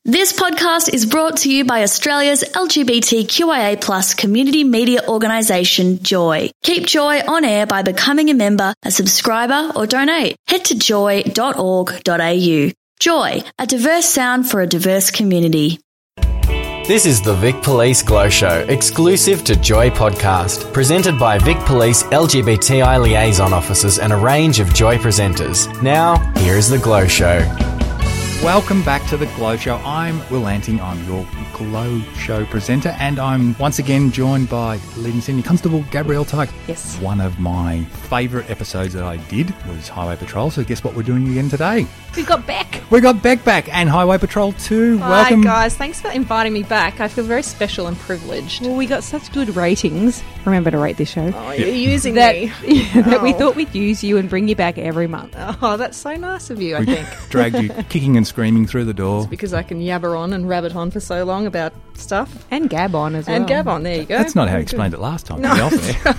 This podcast is brought to you by Australia's LGBTQIA+ community media organisation, Joy. Keep Joy on air by becoming a member, a subscriber or donate. Head to joy.org.au. Joy, a diverse sound for a diverse community. This is the Vic Police Glow Show, exclusive to Joy Podcast, presented by Vic Police LGBTI liaison officers and a range of Joy presenters. Now, here is the Glow Show. Welcome back to the Glow Show. I'm Will Anting. I'm your Glow Show presenter, and I'm once again joined by Leading Senior Constable Gabrielle Tyke. Yes. One of my favourite episodes that I did was Highway Patrol, so guess what we're doing again today? We've got Beck. We got Beck back and Highway Patrol 2. Welcome. Hi guys, thanks for inviting me back. I feel very special and privileged. Well, we got such good ratings. Remember to rate this show. Oh, you're using that, me. That we thought we'd use you and bring you back every month. Oh, that's so nice of you, I We think. dragged you kicking and screaming through the door. Because I can yabber on and rabbit on for so long about stuff. And Gab on as well. And Gab on, there you go. That's not how you explained it last time. No.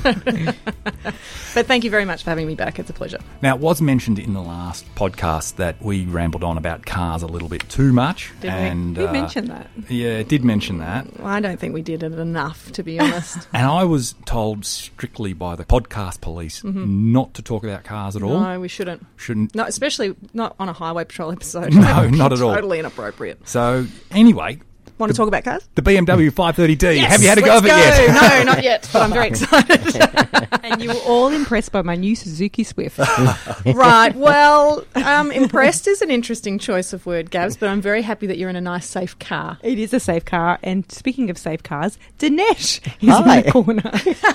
But thank you very much for having me back. It's a pleasure. Now, it was mentioned in the last podcast that we rambled on about cars a little bit too much. Did we? and, Who mentioned that? Yeah, it did mention that. Well, I don't think we did it enough, to be honest. And I was told strictly by the podcast police not to talk about cars at all. No, we shouldn't. Shouldn't. No, especially not on a Highway Patrol episode. No, That would be not at all. Totally inappropriate. So, anyway, Want to talk about cars? the BMW 530D. Yes, Have you had a go let's of it yet? No, not yet, but I'm very excited. And you were all impressed by my new Suzuki Swift. Right, well, impressed is an interesting choice of word, Gabs, but I'm very happy that you're in a nice, safe car. It is a safe car. And speaking of safe cars, Dinesh is Hi. in the corner.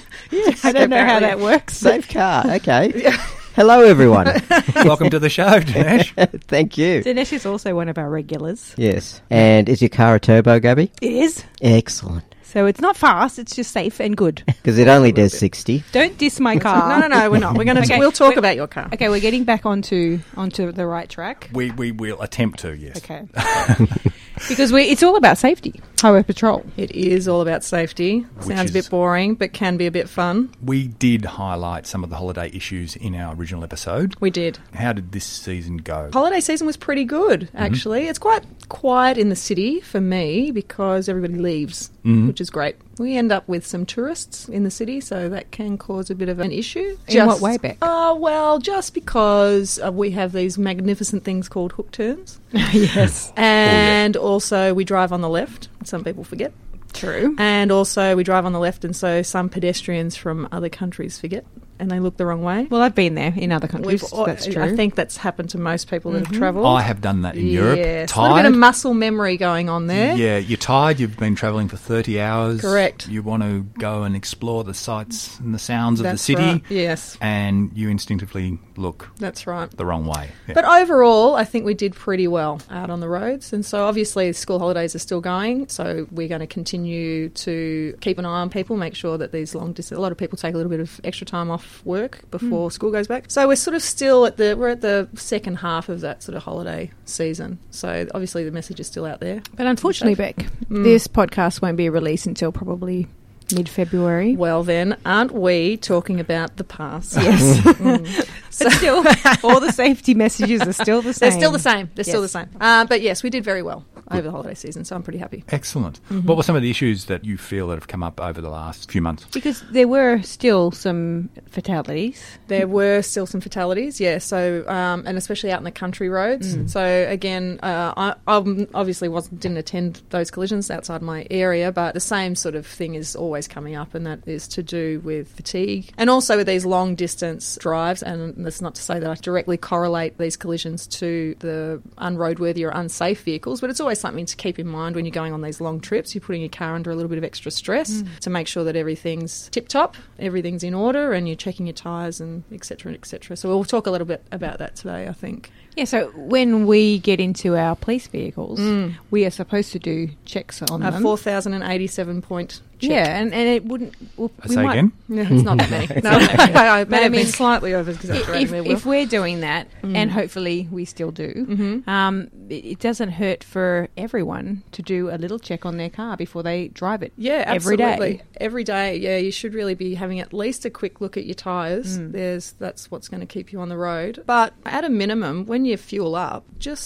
I don't know how that works. Safe car, okay. Hello, everyone. Welcome to the show, Dinesh. Thank you. Dinesh is also one of our regulars. Yes. And is your car a turbo, Gabby? It is. Excellent. So it's not fast, it's just safe and good. Because it only does 60. Don't diss my car. No, we're not. We're going to. Okay, We'll talk wait. about your car. Okay, we're getting back onto the right track. We will attempt to, yes. Okay. Because it's all about safety. Highway Patrol. It is all about safety. Sounds a bit boring, but can be a bit fun. We did highlight some of the holiday issues in our original episode. We did. How did this season go? Holiday season was pretty good, actually. It's quite quiet in the city for me because everybody leaves, which is great. We end up with some tourists in the city, so that can cause a bit of an issue. In what way, Beck? Well, just because we have these magnificent things called hook turns. Yes. And also we drive on the left. Some people forget. True. And also we drive on the left, and so some pedestrians from other countries forget and they look the wrong way. Well, I've been there in other countries. That's true. I think that's happened to most people that have travelled. I have done that in Europe. Yes. A Tired. little bit of muscle memory going on there. Yeah, you're tired. You've been travelling for 30 hours. Correct. You want to go and explore the sights and the sounds of the That's city. right. Yes, And you instinctively look that's right. the wrong way. Yeah. But overall, I think we did pretty well out on the roads. And so obviously school holidays are still going. So we're going to continue to keep an eye on people, make sure that these long distance, a lot of people take a little bit of extra time off work before school goes back. So we're sort of still we're at the second half of that sort of holiday season. So obviously the message is still out there. But unfortunately, Beck, this podcast won't be released until probably mid-February. Well then, aren't we talking about the past? Yes. But still, all the safety messages are still the same. They're still the same. They're still the Yes. same. But yes, we did very well over the holiday season, so I'm pretty happy. Excellent. What were some of the issues that you feel that have come up over the last few months? Because there were still some fatalities. There were still some fatalities, yeah. So, and especially out in the country roads. So again, I obviously didn't attend those collisions outside my area, but the same sort of thing is always coming up, and that is to do with fatigue, and also with these long distance drives. And that's not to say that I directly correlate these collisions to the unroadworthy or unsafe vehicles, but it's always something to keep in mind when you're going on these long trips. You're putting your car under a little bit of extra stress to make sure that everything's tip-top, everything's in order, and you're checking your tyres and et cetera, et cetera. So we'll talk a little bit about that today, I think. Yeah, so when we get into our police vehicles, we are supposed to do checks on A them. 4,087 point check. Yeah, and it wouldn't... Well, we Say might, again? Yeah, it's not that many. No, I may have mean, been slightly over-exaggerating there, Will. If we're doing that, and hopefully we still do, it doesn't hurt for everyone to do a little check on their car before they drive it. Yeah, every day. absolutely. Every day, yeah, you should really be having at least a quick look at your tyres. That's what's going to keep you on the road. But at a minimum, when you fuel up, just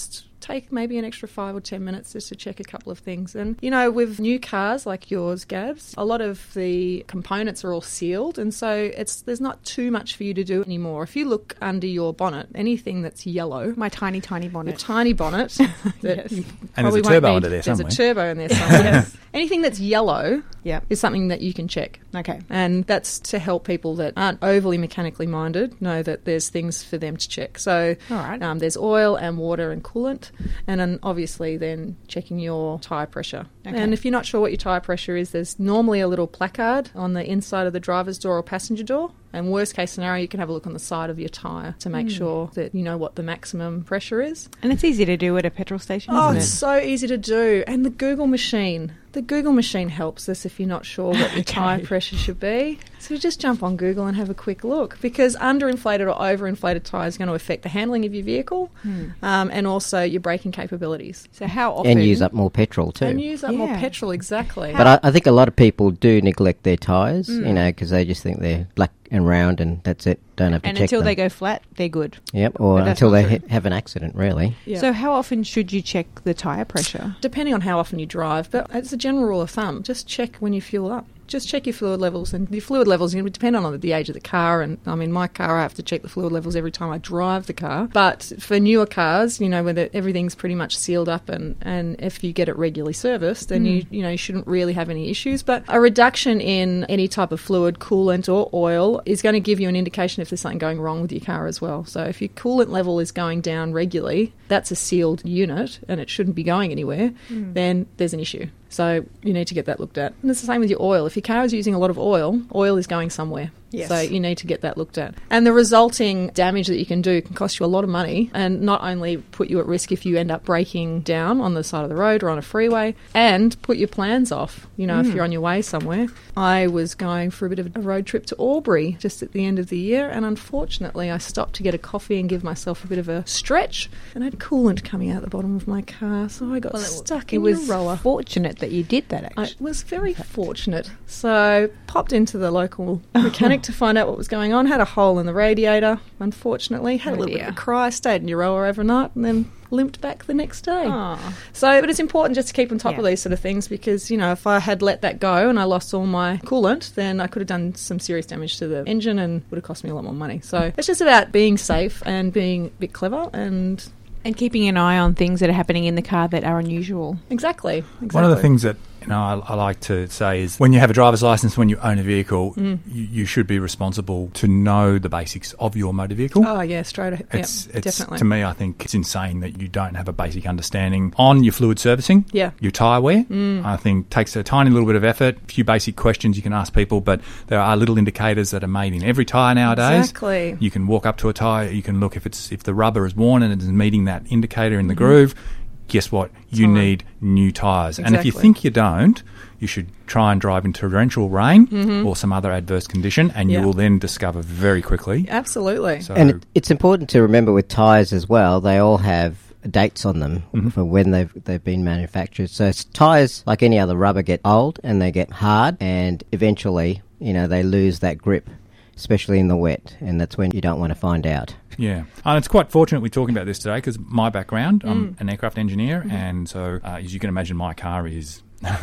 take maybe an extra 5 or 10 minutes just to check a couple of things. And, you know, with new cars like yours, Gabs, a lot of the components are all sealed, and so there's not too much for you to do anymore. If you look under your bonnet, anything that's yellow, My tiny bonnet. your tiny bonnet, that you And there's probably a won't turbo need- under there somewhere. There's a turbo in there somewhere. Yes. Anything that's yellow Yep. is something that you can check. Okay. And that's to help people that aren't overly mechanically minded know that there's things for them to check. So All right. there's oil and water and coolant, and then obviously then checking your tyre pressure. Okay. And if you're not sure what your tyre pressure is, there's normally a little placard on the inside of the driver's door or passenger door. And worst case scenario, you can have a look on the side of your tyre to make sure that you know what the maximum pressure is. And it's easy to do at a petrol station, Oh, isn't it's it? so easy to do. And the Google machine. The Google machine helps us if you're not sure what your tyre pressure should be. So just jump on Google and have a quick look, because underinflated or overinflated tyres are going to affect the handling of your vehicle and also your braking capabilities. So how often... And use up more petrol too. And use up more Yeah. petrol, exactly. But I think a lot of people do neglect their tyres, you know, because they just think they're black and round and that's it. Don't have to And check until them. they go flat, they're good. Yep, or But that's until not they true. have an accident, really. Yeah. So how often should you check the tyre pressure? Depending on how often you drive, but it's a general rule of thumb. Just check when you fuel up. Just check your fluid levels, and your fluid levels are going to depend on the age of the car. And I mean, my car, I have to check the fluid levels every time I drive the car. But for newer cars, you know, where everything's pretty much sealed up, and if you get it regularly serviced, then you shouldn't really have any issues. But a reduction in any type of fluid, coolant or oil is going to give you an indication if there's something going wrong with your car as well. So if your coolant level is going down regularly, that's a sealed unit and it shouldn't be going anywhere, then there's an issue. So you need to get that looked at. And it's the same with your oil. If your car is using a lot of oil is going somewhere. Yes. So you need to get that looked at. And the resulting damage that you can do can cost you a lot of money, and not only put you at risk if you end up breaking down on the side of the road or on a freeway, and put your plans off, you know, if you're on your way somewhere. I was going for a bit of a road trip to Albury just at the end of the year, and unfortunately I stopped to get a coffee and give myself a bit of a stretch, and I had coolant coming out the bottom of my car, so I got stuck in It was the roller. fortunate that you did that, I actually. was very fortunate. So popped into the local mechanic to find out what was going on. Had a hole in the radiator, unfortunately. Had a little bit of a cry, stayed in your rower overnight, and then limped back the next day. Aw. So, but it's important just to keep on top of Yeah. these sort of things, because, you know, if I had let that go and I lost all my coolant, then I could have done some serious damage to the engine and would have cost me a lot more money. So it's just about being safe and being a bit clever and... And keeping an eye on things that are happening in the car that are unusual. Exactly. One of the things that I like to say is when you have a driver's license, when you own a vehicle, you should be responsible to know the basics of your motor vehicle. Oh, yeah, straight ahead. It's Definitely. to me, I think it's insane that you don't have a basic understanding on your fluid servicing, Yeah. your tyre wear. I think takes a tiny little bit of effort, a few basic questions you can ask people, but there are little indicators that are made in every tyre nowadays. Exactly. You can walk up to a tyre, you can look if the rubber is worn and it is meeting that indicator in the groove. Guess what? You need new tyres. And if you Exactly. think you don't, you should try and drive in torrential rain or some other adverse condition, and you Yeah. will then discover very quickly. Absolutely. So, And it's important to remember with tyres as well, they all have dates on them for when they've been manufactured. So tyres, like any other rubber, get old and they get hard, and eventually, you know, they lose that grip, especially in the wet, and that's when you don't want to find out. yeah. And it's quite fortunate we're talking about this today because my background, I'm an aircraft engineer, and so as you can imagine, my car is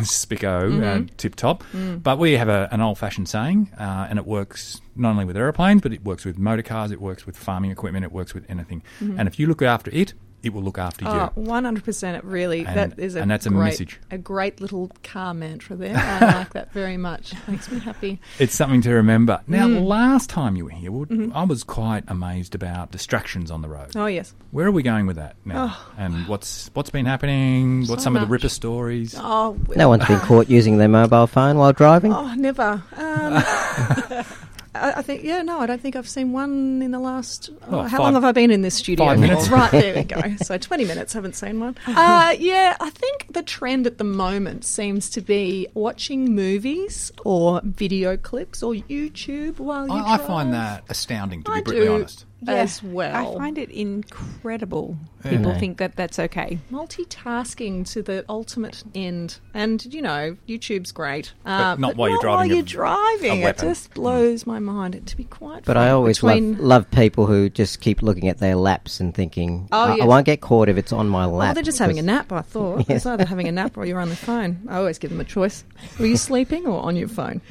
spicco, tip-top. But we have an old-fashioned saying, and it works not only with aeroplanes, but it works with motor cars, it works with farming equipment, it works with anything. And if you look after it, it will look after you. Oh, 100%. It really, And- that is and that's a great, message. a great little car mantra there. I like that very much. Makes me happy. It's something to remember. Now, last time you were here, I was quite amazed about distractions on the road. Oh, yes. Where are we going with that now? And what's been happening? What's So some of the much. Ripper stories? Oh, No one's been caught using their mobile phone while driving. oh never. I think, I don't think I've seen one in the last... Oh, how long have I been in this studio? 5 minutes. Right, there we go. So 20 minutes, haven't seen one. I think the trend at the moment seems to be watching movies or video clips or YouTube while you I drive. find that astounding, to be I brutally do. honest. as well. I find it incredible. People think that that's okay. Multitasking to the ultimate end. And, you know, YouTube's great. But not while you're not driving while a- you're driving. a It weapon. just blows my mind. To be quite But frank, I always between... love people who just keep looking at their laps and thinking, I yes. won't get caught if it's on my Oh, lap. they're just having a because- nap, I thought. It's either having a nap or you're on the phone. I always give them a choice. Were you sleeping or on your phone?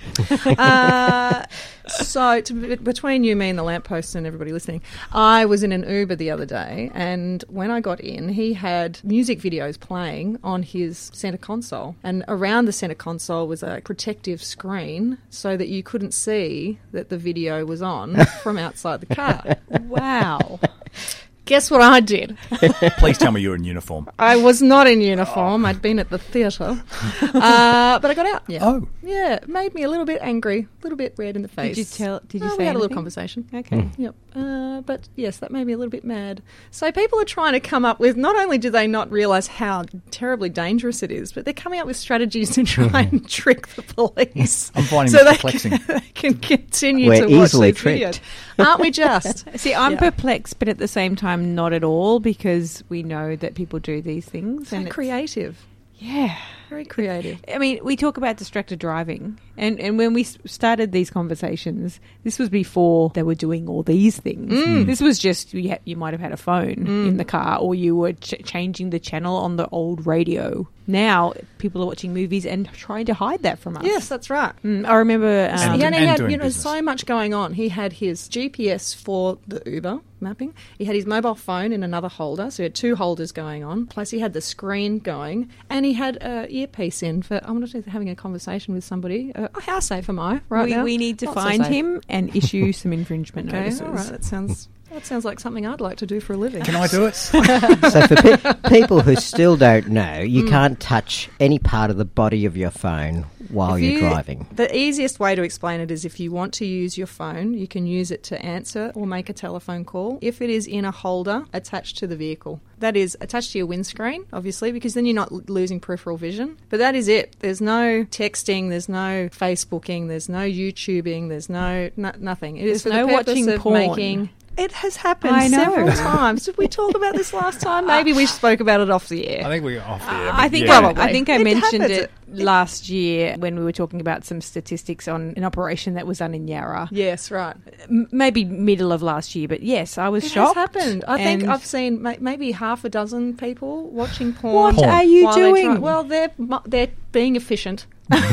Between you, me and the lamppost and everybody listening, I was in an Uber the other day, and when I got in, he had music videos playing on his centre console. And around the centre console was a protective screen so that you couldn't see that the video was on from outside the car. Wow. Guess what I did? Please tell me you're in uniform. I was not in uniform. I'd been at the theatre. But I got out. Yeah. Oh. Yeah, it made me a little bit angry, a little bit red in the face. Did you Well, say we had a little anything? conversation. Okay. Yep. But yes, that made me a little bit mad. So people are trying to come up with, not only do they not realise how terribly dangerous it is, but they're coming up with strategies to try and trick the police. I'm finding so this they perplexing. they can continue We're to watch easily these videos. tricked. Aren't we just? See, I'm Yeah. perplexed, but at the same time, not at all, because we know that people do these things. So and it's- creative. Yeah. Very creative. I mean, we talk about distracted driving, and when we started these conversations, this was before they were doing all these things. This was just, you might have had a phone in the car, or you were changing the channel on the old radio. Now, people are watching movies and trying to hide that from us. Yes, that's right. I remember... And- He had doing you know, business. so much going on. He had his GPS for the Uber mapping. He had his mobile phone in another holder, so he had two holders going on. Plus, he had the screen going, and he had an earpiece in for. I'm not having a conversation with somebody. How safe am I right now? we need to Not so find safe. him and issue some infringement Okay, notices. all right. That sounds like something I'd like to do for a living. Can I do it? So for people who still don't know, you can't touch any part of the body of your phone while If you're driving. The easiest way to explain it is if you want to use your phone, you can use it to answer or make a telephone call if it is in a holder attached to the vehicle. That is attached to your windscreen, obviously, because then you're not losing peripheral vision. But that is it. There's no texting, there's no Facebooking, there's no YouTubing, there's nothing. It is There's for no the purpose watching of porn. making... It has happened I know. several times. Did we talk about this last time? Maybe we spoke about it off the air. I think we're off there. I think yeah. Probably. I think I It mentioned happens. it last year when we were talking about some statistics on an operation that was done in Yarra. Yes, right. Maybe middle of last year, but yes, I was It shocked. has happened. I think And I've seen maybe half a dozen people watching porn. What are you while they doing? well, they're being efficient.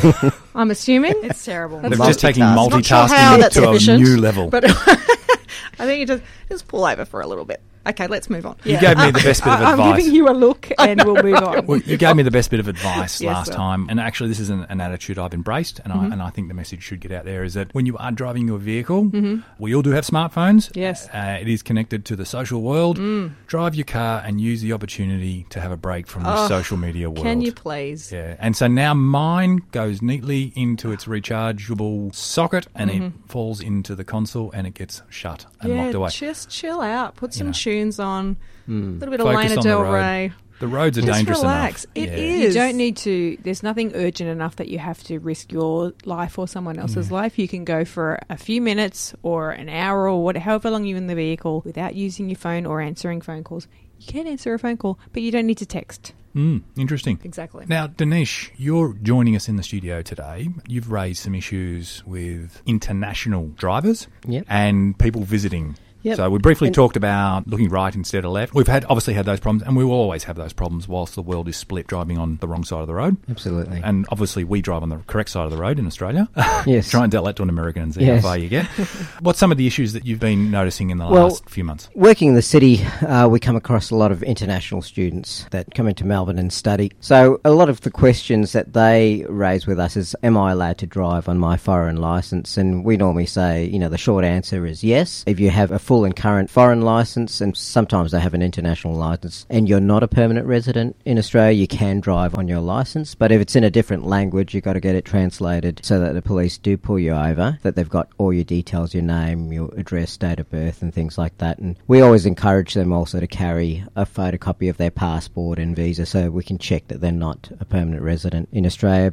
I'm assuming. It's terrible. They're just taking Multitasking. Not sure how multitasking that's to a efficient, new level. But I think you just pull over for a little bit. Okay, let's move on. You gave me the best bit of I'm advice. giving you a look, and we'll move on. Well, you gave me the best bit of advice Yes, last sir. time, and actually, this is an attitude I've embraced, and I think the message should get out there is that when you are driving your vehicle, we all do have smartphones. Yes. It is connected to the social world. Drive your car and use the opportunity to have a break from the social media world. Can you please? Yeah, and so now mine goes neatly into its rechargeable socket, and it falls into the console, and it gets shut and locked away. Just chill out. Put some know. tunes on. A little bit of Focus Lana on the Del road. Rey. The roads are Just dangerous relax. enough. It Yeah. is. You don't need to. There's nothing urgent enough that you have to risk your life or someone else's life. You can go for a few minutes or an hour or however long you're in the vehicle without using your phone or answering phone calls. You can answer a phone call, but you don't need to text. Interesting. Exactly. Now, Dinesh, you're joining us in the studio today. You've raised some issues with international drivers Yep. and people visiting. Yep. So we briefly talked about looking right instead of left. We've obviously had those problems, and we will always have those problems whilst the world is split, driving on the wrong side of the road. Absolutely. And obviously we drive on the correct side of the road in Australia. Yes. Try and tell that to an American and see Yes. how far you get. What's some of the issues that you've been noticing in the Well, last few months? Working in the city, we come across a lot of international students that come into Melbourne and study. So a lot of the questions that they raise with us is, am I allowed to drive on my foreign licence? And we normally say, the short answer is yes. If you have a full and current foreign licence, and sometimes they have an international licence, and you're not a permanent resident in Australia, you can drive on your licence. But if it's in a different language, you've got to get it translated so that the police do pull you over, that they've got all your details, your name, your address, date of birth and things like that. And we always encourage them also to carry a photocopy of their passport and visa so we can check that they're not a permanent resident in Australia.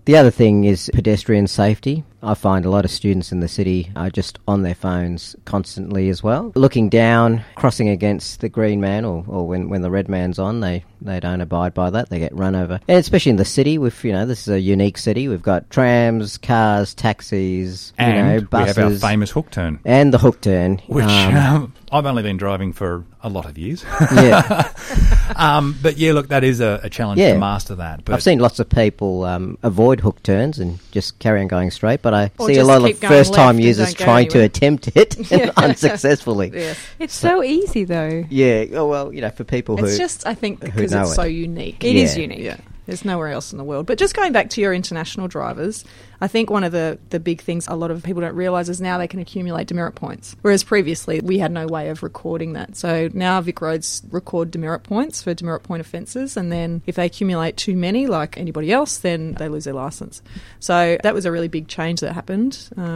The other thing is pedestrian safety. I find a lot of students in the city are just on their phones constantly as well. Looking down, crossing against the green man or when the red man's on, they don't abide by that. They get run over. And especially in the city, this is a unique city. We've got trams, cars, taxis, and buses. we have our famous hook turn. And the hook turn. Which I've only been driving for a lot of years. Yeah. But yeah, look, that is a challenge to master that. But I've seen lots of people avoid hook turns and just carry on going straight, but I Or see a just lot keep of going first-time left users and don't go trying to anywhere. attempt it unsuccessfully. Yes. It's so easy, though. Yeah, well, for people who... It's just, I think, because know it's it. so unique. It is Yeah. unique. Yeah. There's nowhere else in the world. But just going back to your international drivers, I think one of the big things a lot of people don't realise is now they can accumulate demerit points. Whereas previously we had no way of recording that. So now Vic Roads record demerit points for demerit point offences, and then if they accumulate too many, like anybody else, then they lose their licence. So that was a really big change that happened.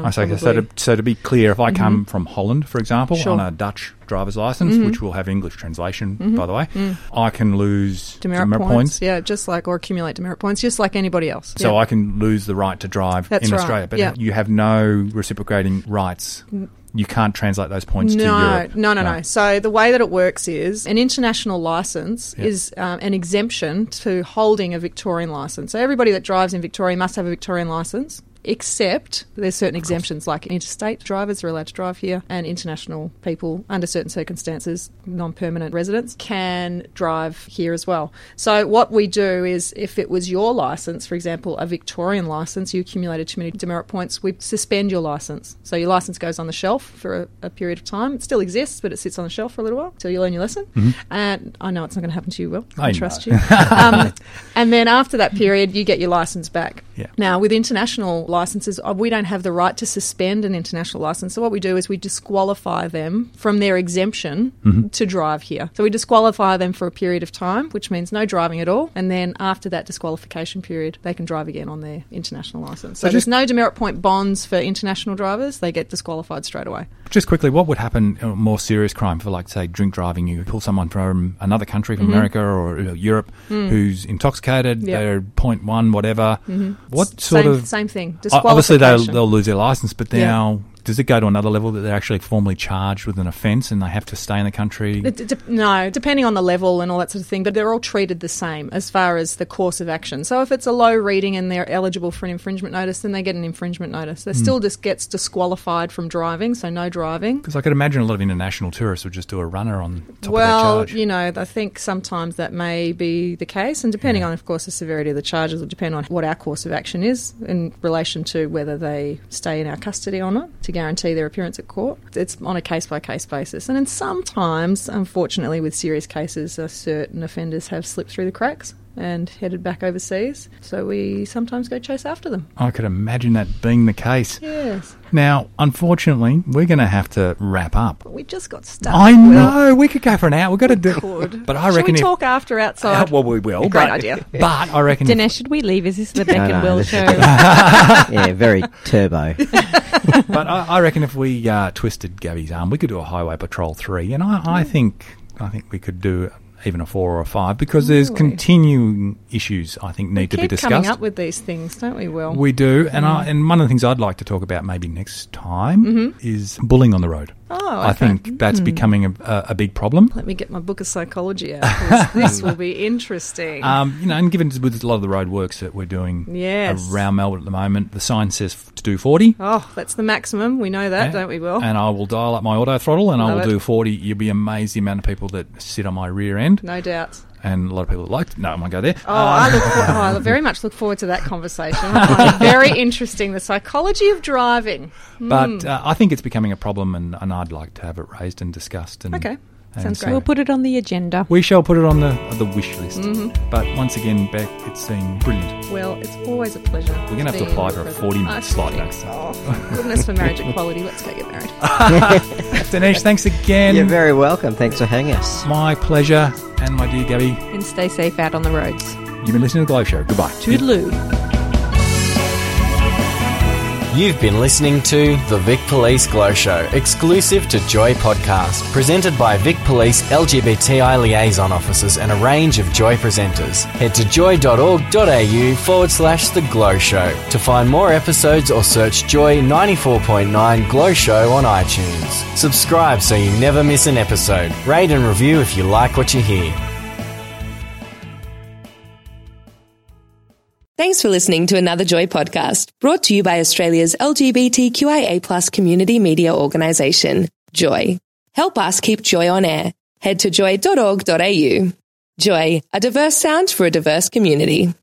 So to be clear, if I come from Holland, for example, Sure. on a Dutch driver's license, which will have English translation, by the way, I can lose Demerit points. Yeah, just like, or accumulate demerit points, just like anybody else. So Yeah. I can lose the right to drive That's in right, Australia, but yeah. you have no reciprocating rights. You can't translate those points to Europe. No. So the way that it works is an international licence is an exemption to holding a Victorian licence. So everybody that drives in Victoria must have a Victorian licence. Except there's certain exemptions, like interstate drivers are allowed to drive here, and international people, under certain circumstances, non-permanent residents, can drive here as well. So what we do is, if it was your licence, for example, a Victorian licence, you accumulated too many demerit points, we suspend your licence. So your licence goes on the shelf for a period of time. It still exists, but it sits on the shelf for a little while till you learn your lesson. And I know it's not going to happen to you, Will. I trust you. And then after that period, you get your licence back. Yeah. Now, with international licences, we don't have the right to suspend an international licence. So what we do is we disqualify them from their exemption to drive here. So we disqualify them for a period of time, which means no driving at all. And then after that disqualification period, they can drive again on their international licence. So there's no demerit point bonds for international drivers. They get disqualified straight away. Just quickly, what would happen, a more serious crime for, like, say, drink driving? You pull someone from another country, from America or Europe, who's intoxicated, they're 0.1, whatever. What sort of... Same thing. Obviously, Disqualification. they'll lose their licence, but now... Does it go to another level that they're actually formally charged with an offence and they have to stay in the country? No, depending on the level and all that sort of thing, but they're all treated the same as far as the course of action. So if it's a low reading and they're eligible for an infringement notice, then they get an infringement notice. They still just gets disqualified from driving, so no driving. Because I could imagine a lot of international tourists would just do a runner on top of their Well, charge. you know, I think sometimes that may be the case, and depending on, of course, the severity of the charges will depend on what our course of action is in relation to whether they stay in our custody or not to guarantee their appearance at court. It's on a case-by-case basis. And then sometimes, unfortunately, with serious cases, certain offenders have slipped through the cracks and headed back overseas. So we sometimes go chase after them. I could imagine that being the case. Yes. Now, unfortunately, we're going to have to wrap up. We just got stuck. I know. We could go for an hour. We've got to do... Could. But I Should reckon we if... talk after outside? Well, we will. Great but, idea. But I reckon... Dinesh, should we leave? Is this the Beck No, and no, Will this- show? Yeah, very turbo. But I reckon if we twisted Gabby's arm, we could do a Highway Patrol 3. And I think we could do even a 4 or a 5 because there's continuing issues I think need to be Keep discussed. coming up with these things, don't we, Will? We do. And one of the things I'd like to talk about maybe next time is bullying on the road. Oh, I okay. think that's becoming a big problem. Let me get my book of psychology out. 'Cause this will be interesting. And given with a lot of the road works that we're doing Yes. around Melbourne at the moment, the sign says to do 40. Oh, that's the maximum. We know that, don't we, Will? And I will dial up my auto throttle and I Love will it. do 40. You'll be amazed the amount of people that sit on my rear end. No doubts. And a lot of people that like to... No, I won't go there. I very much look forward to that conversation. I find it very interesting, the psychology of driving. But I think it's becoming a problem and I'd like to have it raised and discussed. And, Okay. and Sounds so great. We'll put it on the agenda. We shall put it on the wish list. But once again, Beck, it's been brilliant. Well, it's always a pleasure. We're going to have to apply for a 40-minute slot next time. Oh, goodness for marriage equality. Let's go get married. Dinesh, thanks again. You're very welcome. Thanks for having us. My pleasure. And my dear Gabby, And stay safe out on the roads. you've been listening to The Glow Show. Goodbye. Toodaloo. You've been listening to The Vic Police Glow Show, exclusive to Joy Podcast, presented by Vic Police LGBTI liaison officers and a range of Joy presenters. Head to joy.org.au/The Glow Show to find more episodes or search Joy 94.9 Glow Show on iTunes. Subscribe so you never miss an episode. Rate and review if you like what you hear. Thanks for listening to another Joy podcast, brought to you by Australia's LGBTQIA+ community media organisation, Joy. Help us keep Joy on air. Head to joy.org.au. Joy, a diverse sound for a diverse community.